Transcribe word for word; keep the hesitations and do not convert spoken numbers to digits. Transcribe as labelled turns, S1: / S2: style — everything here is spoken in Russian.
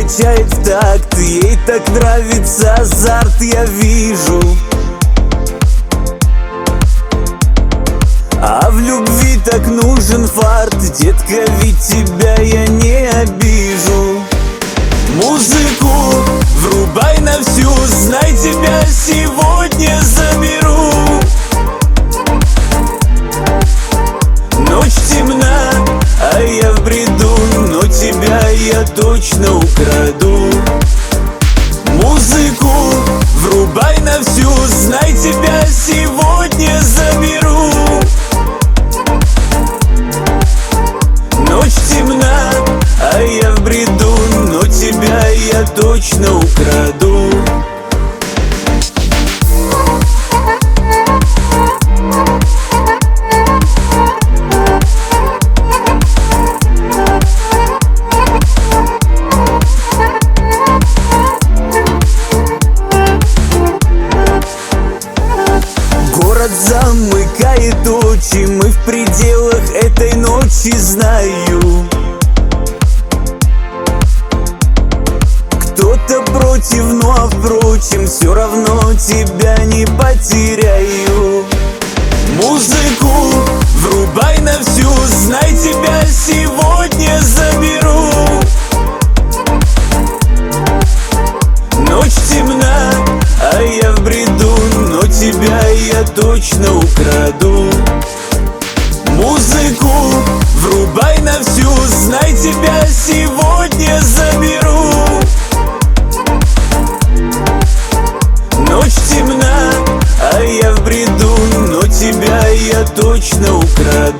S1: качает в такт, ей так нравится азарт, я вижу. А в любви так нужен фарт, детка, ведь тебя я не обижу. Музыку врубай на всю, знай, тебя сегодня заберу. Ночь темна, а я в бреду, но тебя я точно украду. Музыку врубай на всю, знай, тебя сегодня заберу. Ночь темна, а я в бреду, но тебя я точно украду. Город замыкает очи, мы в пределах этой ночи, знаю. Кто-то против, но впрочем, все равно тебя не потеряю. Музыку врубай на всю, знай, тебя сегодня заберу. Ночь темна, а я в бреду, но тебя я точно украду. Музыку врубай на всю, знай, тебя сегодня заберу. Ночь темна, а я в бреду, но тебя я точно украду.